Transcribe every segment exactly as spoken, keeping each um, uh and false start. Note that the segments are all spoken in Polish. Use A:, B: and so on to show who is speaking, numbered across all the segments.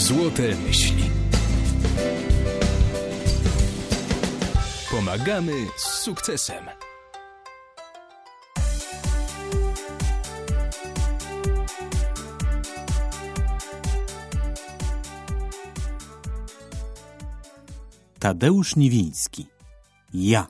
A: Złote myśli. Pomagamy z sukcesem.
B: Tadeusz Niwiński. Ja.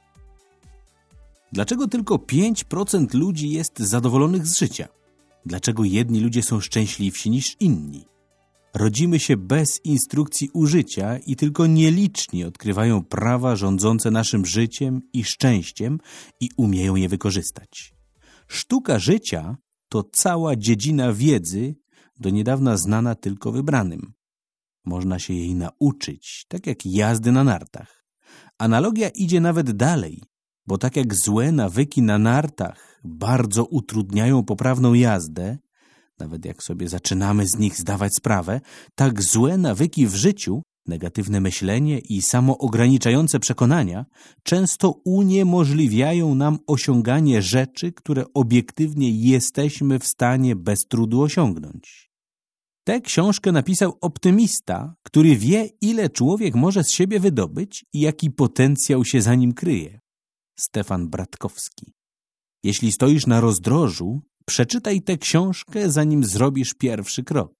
B: Dlaczego tylko pięć procent ludzi jest zadowolonych z życia? Dlaczego jedni ludzie są szczęśliwsi niż inni? Rodzimy się bez instrukcji użycia i tylko nieliczni odkrywają prawa rządzące naszym życiem i szczęściem i umieją je wykorzystać. Sztuka życia to cała dziedzina wiedzy, do niedawna znana tylko wybranym. Można się jej nauczyć, tak jak jazdy na nartach. Analogia idzie nawet dalej, bo tak jak złe nawyki na nartach bardzo utrudniają poprawną jazdę, nawet jak sobie zaczynamy z nich zdawać sprawę, tak złe nawyki w życiu, negatywne myślenie i samoograniczające przekonania często uniemożliwiają nam osiąganie rzeczy, które obiektywnie jesteśmy w stanie bez trudu osiągnąć. Tę książkę napisał optymista, który wie, ile człowiek może z siebie wydobyć i jaki potencjał się za nim kryje. Stefan Bratkowski. Jeśli stoisz na rozdrożu, przeczytaj tę książkę, zanim zrobisz pierwszy krok.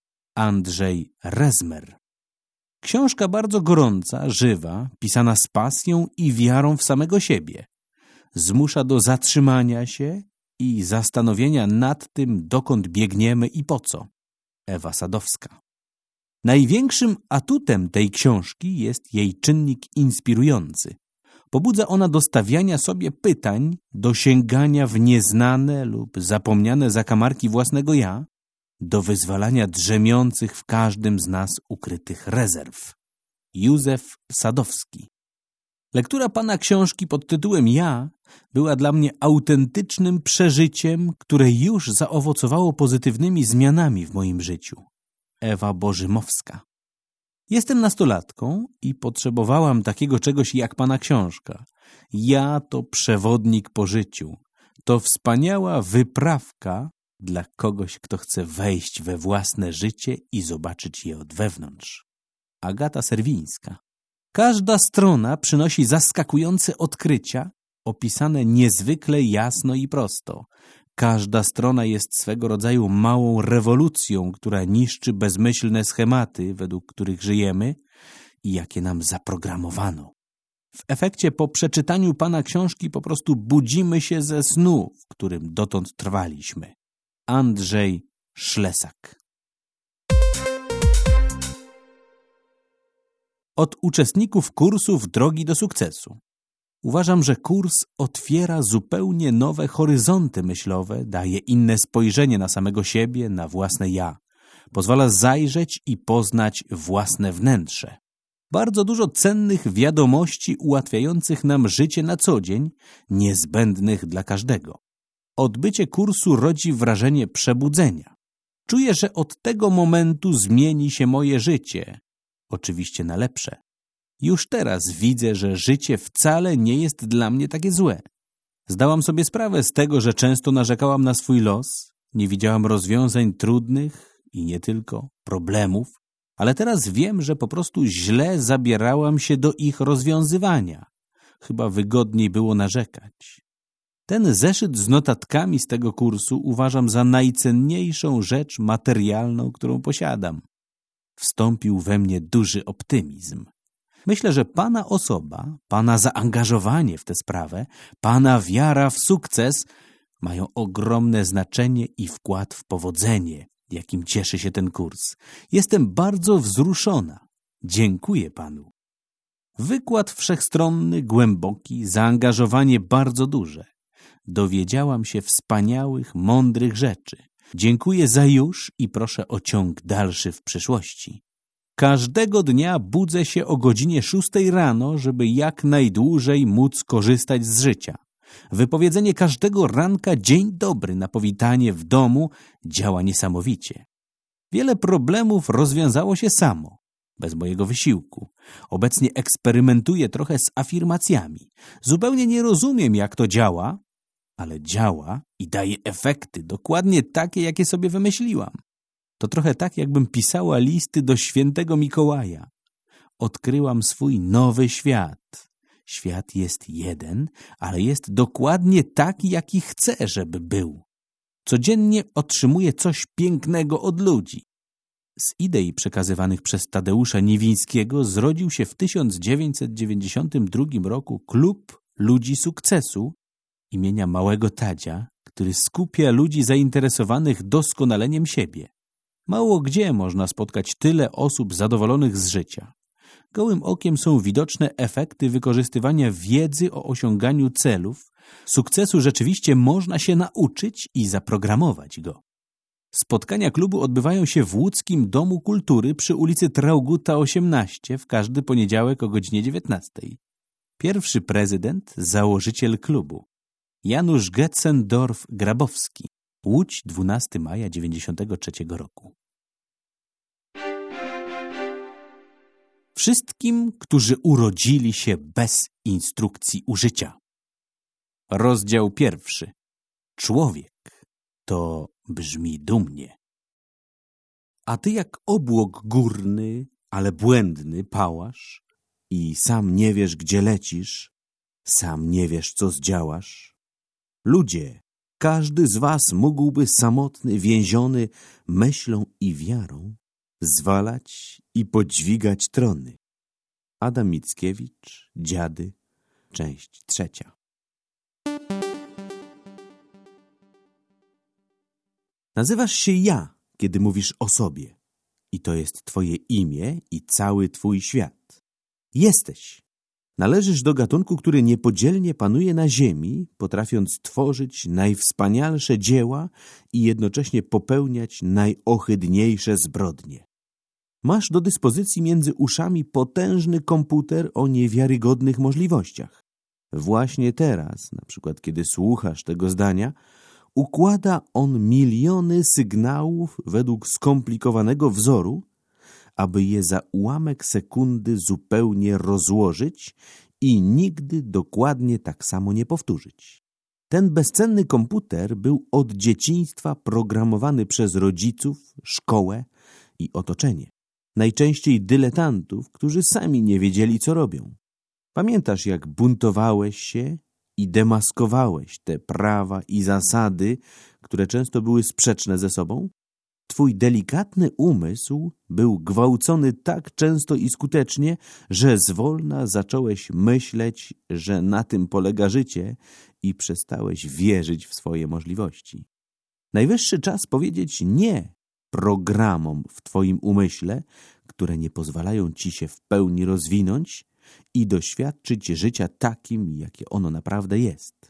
B: Andrzej Rezmer. Książka bardzo gorąca, żywa, pisana z pasją i wiarą w samego siebie. Zmusza do zatrzymania się i zastanowienia nad tym, dokąd biegniemy i po co. Ewa Sadowska. Największym atutem tej książki jest jej czynnik inspirujący. Pobudza ona do stawiania sobie pytań, do sięgania w nieznane lub zapomniane zakamarki własnego ja, do wyzwalania drzemiących w każdym z nas ukrytych rezerw. Józef Sadowski. Lektura pana książki pod tytułem Ja była dla mnie autentycznym przeżyciem, które już zaowocowało pozytywnymi zmianami w moim życiu. Ewa Bożymowska. Jestem nastolatką i potrzebowałam takiego czegoś jak pana książka. Ja to przewodnik po życiu. To wspaniała wyprawka dla kogoś, kto chce wejść we własne życie i zobaczyć je od wewnątrz. Agata Serwińska. Każda strona przynosi zaskakujące odkrycia, opisane niezwykle jasno i prosto. Każda strona jest swego rodzaju małą rewolucją, która niszczy bezmyślne schematy, według których żyjemy i jakie nam zaprogramowano. W efekcie po przeczytaniu pana książki po prostu budzimy się ze snu, w którym dotąd trwaliśmy. Andrzej Szlesak. Od uczestników kursów Drogi do sukcesu. Uważam, że kurs otwiera zupełnie nowe horyzonty myślowe, daje inne spojrzenie na samego siebie, na własne ja. Pozwala zajrzeć i poznać własne wnętrze. Bardzo dużo cennych wiadomości ułatwiających nam życie na co dzień, niezbędnych dla każdego. Odbycie kursu rodzi wrażenie przebudzenia. Czuję, że od tego momentu zmieni się moje życie. Oczywiście na lepsze. Już teraz widzę, że życie wcale nie jest dla mnie takie złe. Zdałam sobie sprawę z tego, że często narzekałam na swój los, nie widziałam rozwiązań trudnych i nie tylko problemów, ale teraz wiem, że po prostu źle zabierałam się do ich rozwiązywania. Chyba wygodniej było narzekać. Ten zeszyt z notatkami z tego kursu uważam za najcenniejszą rzecz materialną, którą posiadam. Wstąpił we mnie duży optymizm. Myślę, że pana osoba, pana zaangażowanie w tę sprawę, pana wiara w sukces mają ogromne znaczenie i wkład w powodzenie, jakim cieszy się ten kurs. Jestem bardzo wzruszona. Dziękuję panu. Wykład wszechstronny, głęboki, zaangażowanie bardzo duże. Dowiedziałam się wspaniałych, mądrych rzeczy. Dziękuję za już i proszę o ciąg dalszy w przyszłości. Każdego dnia budzę się o godzinie szóstej rano, żeby jak najdłużej móc korzystać z życia. Wypowiedzenie każdego ranka dzień dobry na powitanie w domu działa niesamowicie. Wiele problemów rozwiązało się samo, bez mojego wysiłku. Obecnie eksperymentuję trochę z afirmacjami. Zupełnie nie rozumiem, jak to działa, ale działa i daje efekty dokładnie takie, jakie sobie wymyśliłam. To trochę tak, jakbym pisała listy do świętego Mikołaja. Odkryłam swój nowy świat. Świat jest jeden, ale jest dokładnie taki, jaki chcę, żeby był. Codziennie otrzymuję coś pięknego od ludzi. Z idei przekazywanych przez Tadeusza Niwińskiego zrodził się w tysiąc dziewięćset dziewięćdziesiątym drugim roku Klub Ludzi Sukcesu imienia Małego Tadzia, który skupia ludzi zainteresowanych doskonaleniem siebie. Mało gdzie można spotkać tyle osób zadowolonych z życia. Gołym okiem są widoczne efekty wykorzystywania wiedzy o osiąganiu celów. Sukcesu rzeczywiście można się nauczyć i zaprogramować go. Spotkania klubu odbywają się w łódzkim Domu Kultury przy ulicy Traugutta osiemnaście w każdy poniedziałek o godzinie dziewiętnastej. Pierwszy prezydent, założyciel klubu. Janusz Getzendorf-Grabowski. Łódź, dwunastego maja dziewięćdziesiątego trzeciego roku. Wszystkim, którzy urodzili się bez instrukcji użycia. Rozdział pierwszy. Człowiek to brzmi dumnie. A ty jak obłok górny, ale błędny pałasz i sam nie wiesz, gdzie lecisz, sam nie wiesz, co zdziałasz. Ludzie, każdy z was mógłby samotny, więziony myślą i wiarą zwalać i podźwigać trony. Adam Mickiewicz, Dziady, część trzecia. Nazywasz się ja, kiedy mówisz o sobie. I to jest twoje imię i cały twój świat. Jesteś. Należysz do gatunku, który niepodzielnie panuje na ziemi, potrafiąc tworzyć najwspanialsze dzieła i jednocześnie popełniać najohydniejsze zbrodnie. Masz do dyspozycji między uszami potężny komputer o niewiarygodnych możliwościach. Właśnie teraz, na przykład kiedy słuchasz tego zdania, układa on miliony sygnałów według skomplikowanego wzoru, aby je za ułamek sekundy zupełnie rozłożyć i nigdy dokładnie tak samo nie powtórzyć. Ten bezcenny komputer był od dzieciństwa programowany przez rodziców, szkołę i otoczenie. Najczęściej dyletantów, którzy sami nie wiedzieli, co robią. Pamiętasz, jak buntowałeś się i demaskowałeś te prawa i zasady, które często były sprzeczne ze sobą? Twój delikatny umysł był gwałcony tak często i skutecznie, że zwolna zacząłeś myśleć, że na tym polega życie i przestałeś wierzyć w swoje możliwości. Najwyższy czas powiedzieć nie programom w twoim umyśle, które nie pozwalają ci się w pełni rozwinąć i doświadczyć życia takim, jakie ono naprawdę jest.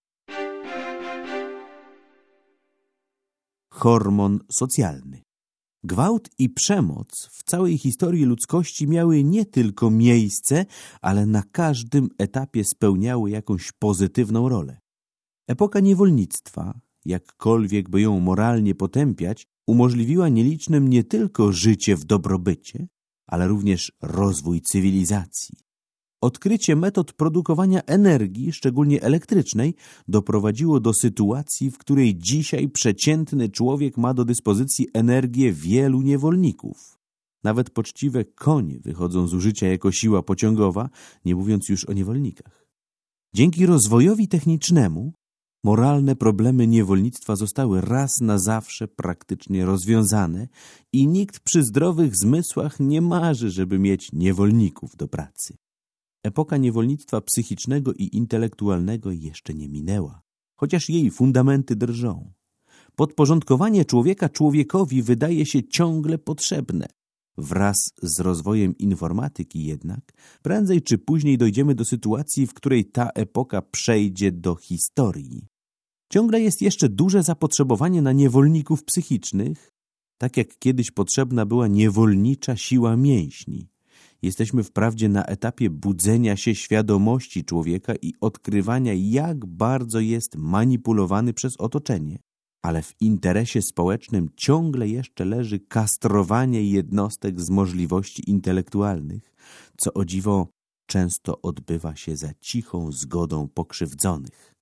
B: Hormon socjalny. Gwałt i przemoc w całej historii ludzkości miały nie tylko miejsce, ale na każdym etapie spełniały jakąś pozytywną rolę. Epoka niewolnictwa, jakkolwiek by ją moralnie potępiać, umożliwiła nielicznym nie tylko życie w dobrobycie, ale również rozwój cywilizacji. Odkrycie metod produkowania energii, szczególnie elektrycznej, doprowadziło do sytuacji, w której dzisiaj przeciętny człowiek ma do dyspozycji energię wielu niewolników. Nawet poczciwe konie wychodzą z użycia jako siła pociągowa, nie mówiąc już o niewolnikach. Dzięki rozwojowi technicznemu moralne problemy niewolnictwa zostały raz na zawsze praktycznie rozwiązane i nikt przy zdrowych zmysłach nie marzy, żeby mieć niewolników do pracy. Epoka niewolnictwa psychicznego i intelektualnego jeszcze nie minęła, chociaż jej fundamenty drżą. Podporządkowanie człowieka człowiekowi wydaje się ciągle potrzebne. Wraz z rozwojem informatyki jednak, prędzej czy później dojdziemy do sytuacji, w której ta epoka przejdzie do historii. Ciągle jest jeszcze duże zapotrzebowanie na niewolników psychicznych, tak jak kiedyś potrzebna była niewolnicza siła mięśni. Jesteśmy wprawdzie na etapie budzenia się świadomości człowieka i odkrywania, jak bardzo jest manipulowany przez otoczenie, ale w interesie społecznym ciągle jeszcze leży kastrowanie jednostek z możliwości intelektualnych, co o dziwo często odbywa się za cichą zgodą pokrzywdzonych.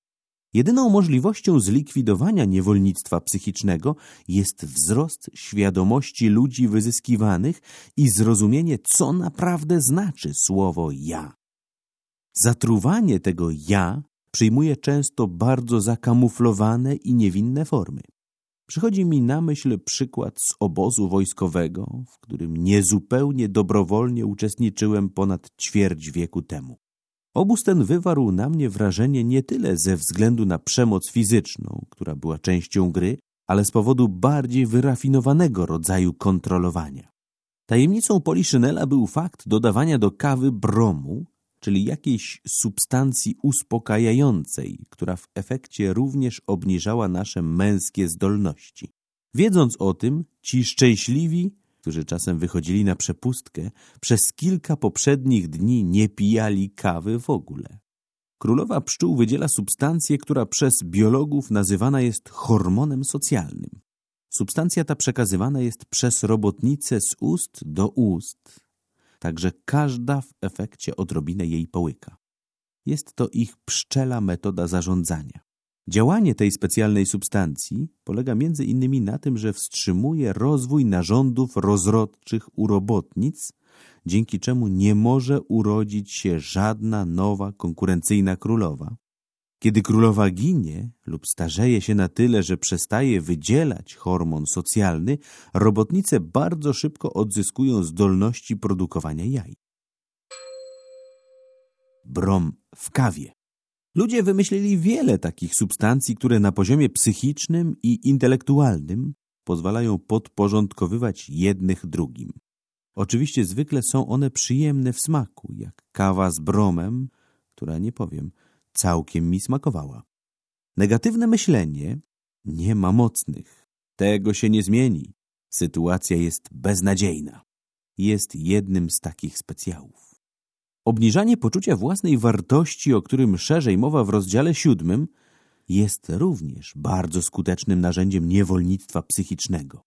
B: Jedyną możliwością zlikwidowania niewolnictwa psychicznego jest wzrost świadomości ludzi wyzyskiwanych i zrozumienie, co naprawdę znaczy słowo ja. Zatruwanie tego ja przyjmuje często bardzo zakamuflowane i niewinne formy. Przychodzi mi na myśl przykład z obozu wojskowego, w którym niezupełnie dobrowolnie uczestniczyłem ponad ćwierć wieku temu. Obóz ten wywarł na mnie wrażenie nie tyle ze względu na przemoc fizyczną, która była częścią gry, ale z powodu bardziej wyrafinowanego rodzaju kontrolowania. Tajemnicą Poliszynela był fakt dodawania do kawy bromu, czyli jakiejś substancji uspokajającej, która w efekcie również obniżała nasze męskie zdolności. Wiedząc o tym, ci szczęśliwi, którzy czasem wychodzili na przepustkę, przez kilka poprzednich dni nie pijali kawy w ogóle. Królowa pszczół wydziela substancję, która przez biologów nazywana jest hormonem socjalnym. Substancja ta przekazywana jest przez robotnicę z ust do ust, także każda w efekcie odrobinę jej połyka. Jest to ich pszczela metoda zarządzania. Działanie tej specjalnej substancji polega między innymi na tym, że wstrzymuje rozwój narządów rozrodczych u robotnic, dzięki czemu nie może urodzić się żadna nowa konkurencyjna królowa. Kiedy królowa ginie lub starzeje się na tyle, że przestaje wydzielać hormon socjalny, robotnice bardzo szybko odzyskują zdolności produkowania jaj. Brom w kawie. Ludzie wymyślili wiele takich substancji, które na poziomie psychicznym i intelektualnym pozwalają podporządkowywać jednych drugim. Oczywiście zwykle są one przyjemne w smaku, jak kawa z bromem, która, nie powiem, całkiem mi smakowała. Negatywne myślenie nie ma mocnych. Tego się nie zmieni. Sytuacja jest beznadziejna. Jest jednym z takich specjałów. Obniżanie poczucia własnej wartości, o którym szerzej mowa w rozdziale siódmym, jest również bardzo skutecznym narzędziem niewolnictwa psychicznego.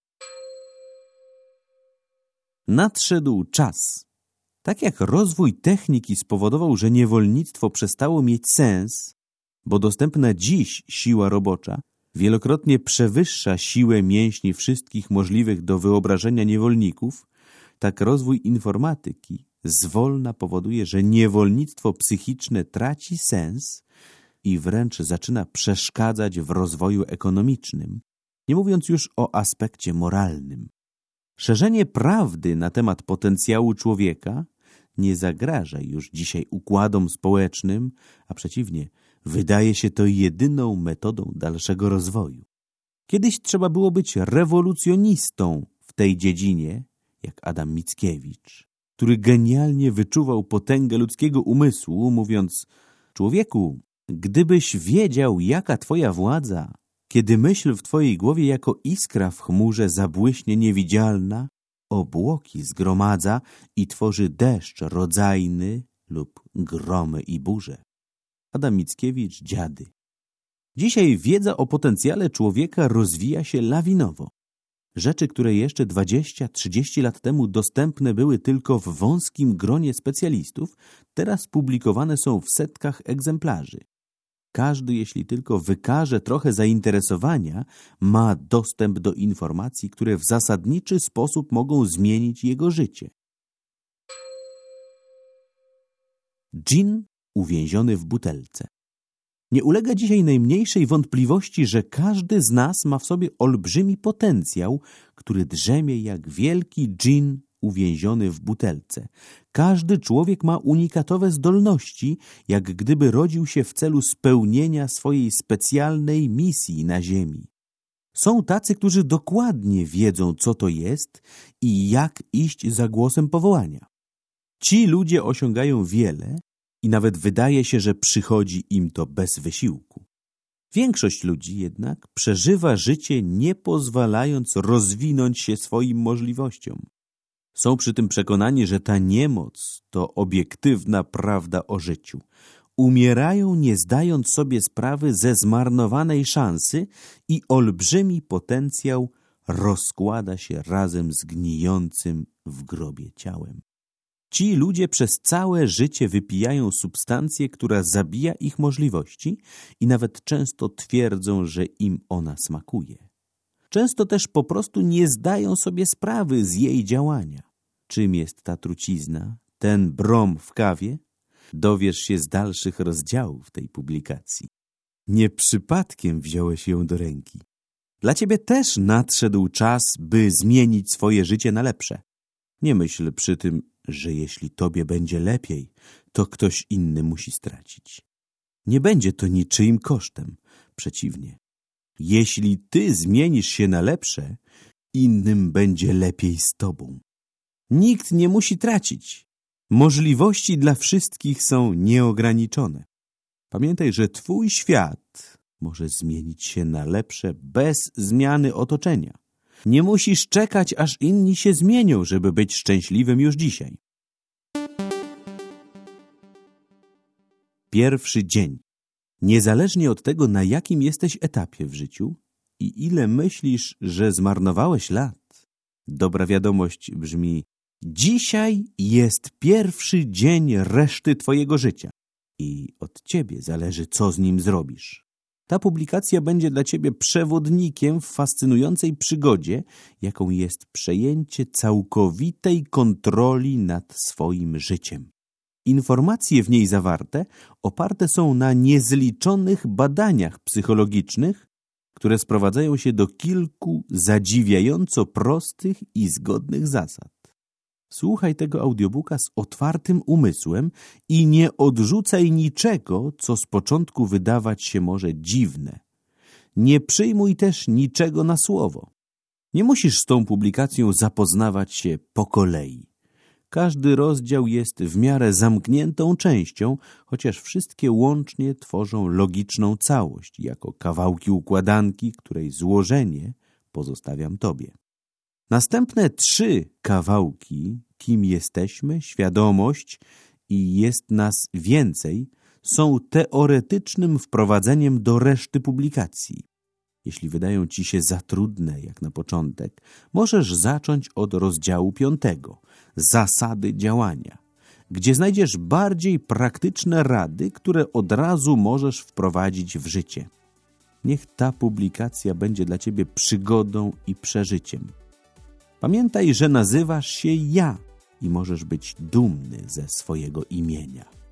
B: Nadszedł czas. Tak jak rozwój techniki spowodował, że niewolnictwo przestało mieć sens, bo dostępna dziś siła robocza wielokrotnie przewyższa siłę mięśni wszystkich możliwych do wyobrażenia niewolników, tak rozwój informatyki zwolna powoduje, że niewolnictwo psychiczne traci sens i wręcz zaczyna przeszkadzać w rozwoju ekonomicznym, nie mówiąc już o aspekcie moralnym. Szerzenie prawdy na temat potencjału człowieka nie zagraża już dzisiaj układom społecznym, a przeciwnie, wydaje się to jedyną metodą dalszego rozwoju. Kiedyś trzeba było być rewolucjonistą w tej dziedzinie, jak Adam Mickiewicz, który genialnie wyczuwał potęgę ludzkiego umysłu, mówiąc: człowieku, gdybyś wiedział, jaka twoja władza, kiedy myśl w twojej głowie jako iskra w chmurze zabłyśnie niewidzialna, obłoki zgromadza i tworzy deszcz rodzajny lub gromy i burze. Adam Mickiewicz, Dziady. Dzisiaj wiedza o potencjale człowieka rozwija się lawinowo. Rzeczy, które jeszcze dwadzieścia trzydzieści lat temu dostępne były tylko w wąskim gronie specjalistów, teraz publikowane są w setkach egzemplarzy. Każdy, jeśli tylko wykaże trochę zainteresowania, ma dostęp do informacji, które w zasadniczy sposób mogą zmienić jego życie. Dżin uwięziony w butelce. Nie ulega dzisiaj najmniejszej wątpliwości, że każdy z nas ma w sobie olbrzymi potencjał, który drzemie jak wielki dżin uwięziony w butelce. Każdy człowiek ma unikatowe zdolności, jak gdyby rodził się w celu spełnienia swojej specjalnej misji na ziemi. Są tacy, którzy dokładnie wiedzą, co to jest i jak iść za głosem powołania. Ci ludzie osiągają wiele i nawet wydaje się, że przychodzi im to bez wysiłku. Większość ludzi jednak przeżywa życie, nie pozwalając rozwinąć się swoim możliwościom. Są przy tym przekonani, że ta niemoc to obiektywna prawda o życiu. Umierają, nie zdając sobie sprawy ze zmarnowanej szansy i olbrzymi potencjał rozkłada się razem z gnijącym w grobie ciałem. Ci ludzie przez całe życie wypijają substancję, która zabija ich możliwości i nawet często twierdzą, że im ona smakuje. Często też po prostu nie zdają sobie sprawy z jej działania. Czym jest ta trucizna, ten brom w kawie? Dowiesz się z dalszych rozdziałów tej publikacji. Nie przypadkiem wziąłeś ją do ręki. Dla ciebie też nadszedł czas, by zmienić swoje życie na lepsze. Nie myśl przy tym, że jeśli tobie będzie lepiej, to ktoś inny musi stracić. Nie będzie to niczyim kosztem. Przeciwnie. Jeśli ty zmienisz się na lepsze, innym będzie lepiej z tobą. Nikt nie musi tracić. Możliwości dla wszystkich są nieograniczone. Pamiętaj, że twój świat może zmienić się na lepsze bez zmiany otoczenia. Nie musisz czekać, aż inni się zmienią, żeby być szczęśliwym już dzisiaj. Pierwszy dzień. Niezależnie od tego, na jakim jesteś etapie w życiu i ile myślisz, że zmarnowałeś lat, dobra wiadomość brzmi: dzisiaj jest pierwszy dzień reszty twojego życia i od ciebie zależy, co z nim zrobisz. Ta publikacja będzie dla ciebie przewodnikiem w fascynującej przygodzie, jaką jest przejęcie całkowitej kontroli nad swoim życiem. Informacje w niej zawarte oparte są na niezliczonych badaniach psychologicznych, które sprowadzają się do kilku zadziwiająco prostych i zgodnych zasad. Słuchaj tego audiobooka z otwartym umysłem i nie odrzucaj niczego, co z początku wydawać się może dziwne. Nie przyjmuj też niczego na słowo. Nie musisz z tą publikacją zapoznawać się po kolei. Każdy rozdział jest w miarę zamkniętą częścią, chociaż wszystkie łącznie tworzą logiczną całość, jako kawałki układanki, której złożenie pozostawiam tobie. Następne trzy kawałki, kim jesteśmy, świadomość i jest nas więcej, są teoretycznym wprowadzeniem do reszty publikacji. Jeśli wydają ci się za trudne jak na początek, możesz zacząć od rozdziału piątego, zasady działania, gdzie znajdziesz bardziej praktyczne rady, które od razu możesz wprowadzić w życie. Niech ta publikacja będzie dla ciebie przygodą i przeżyciem. Pamiętaj, że nazywasz się ja i możesz być dumny ze swojego imienia.